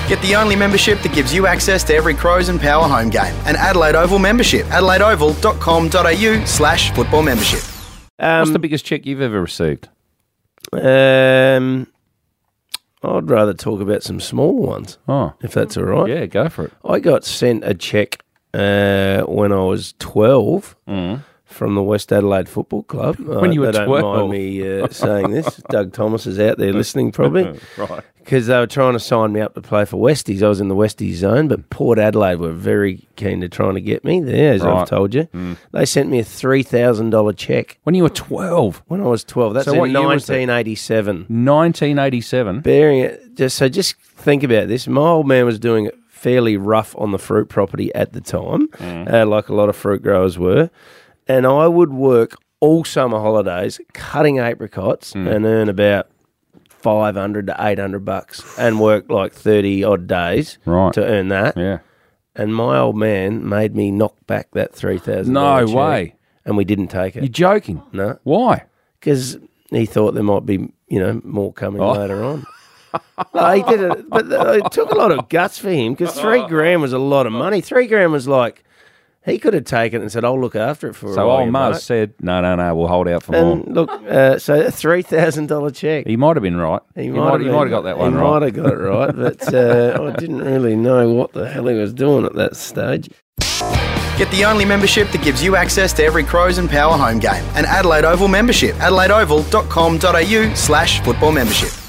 Get the only membership that gives you access to every Crows and Power home game. An Adelaide Oval membership. adelaideoval.com.au/football membership. What's the biggest cheque you've ever received? I'd rather talk about some small ones. Oh. If that's all right. Yeah, go for it. I got sent a cheque when I was 12 from the West Adelaide Football Club. When you were they 12? Don't mind me saying this. Doug Thomas is out there listening probably. Right. Because they were trying to sign me up to play for Westies. I was in the Westies zone, but Port Adelaide were very keen to trying to get me there, as I've told you. They sent me a $3,000 cheque. When you were 12? When I was 12. That's So in what year was that? 1987. 1987? Bearing it, just think about this. My old man was doing it fairly rough on the fruit property at the time, like a lot of fruit growers were. And I would work all summer holidays cutting apricots and earn about $500 to $800 and work like 30 odd days to earn that. Yeah. And my old man made me knock back that $3,000. No check, way. And we didn't take You're it. joking? No. Why? Because he thought there might be, more coming later on. No, he did it, but it took a lot of guts for him because $3,000 was a lot of money. $3,000 was like, he could have taken it and said, I'll look after it for a while. So old Muzz said, no, we'll hold out for more. And look, so a $3,000 cheque. He might have been right. He might have got that one right. He might have got it right, but I didn't really know what the hell he was doing at that stage. Get the only membership that gives you access to every Crows and Power home game. An Adelaide Oval membership. adelaideoval.com.au/football membership.